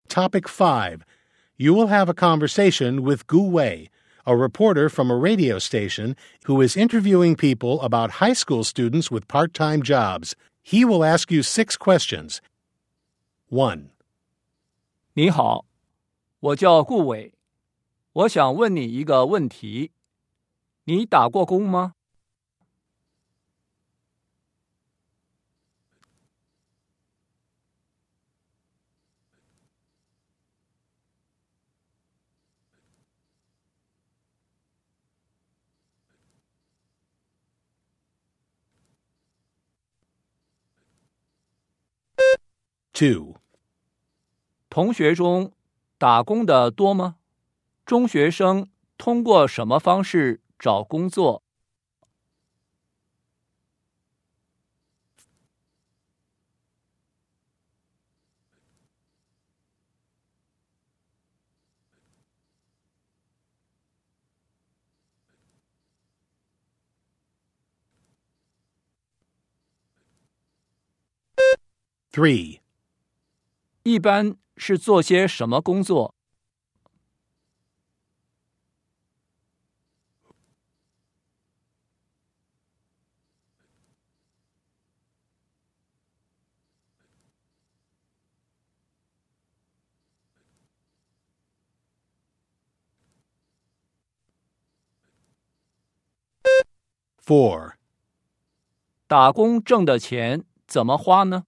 Topic 5. You will have a conversation with Gu Wei, a reporter from a radio station who is interviewing people about high school students with part-time jobs. He will ask you 6 questions. 1. 你好，我叫顾伟，我想问你一个问题，你打过工吗？ 2. 同学中打工的多吗？中学生通过什么方式找工作？ 3. 一般是做些什么工作？ 4. 打工挣的钱怎么花呢？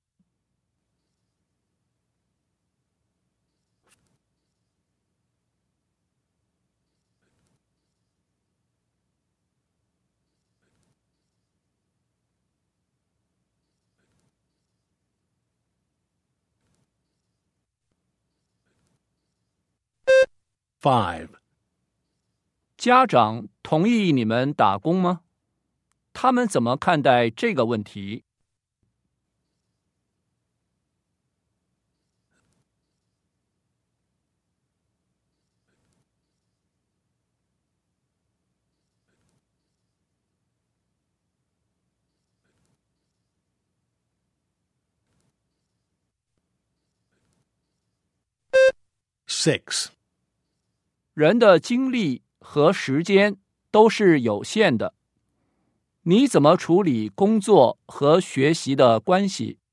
5. 家长同意你们打工吗？他们怎么看待这个问题？ 6. 人的精力和时间都是有限的，你怎么处理工作和学习的关系？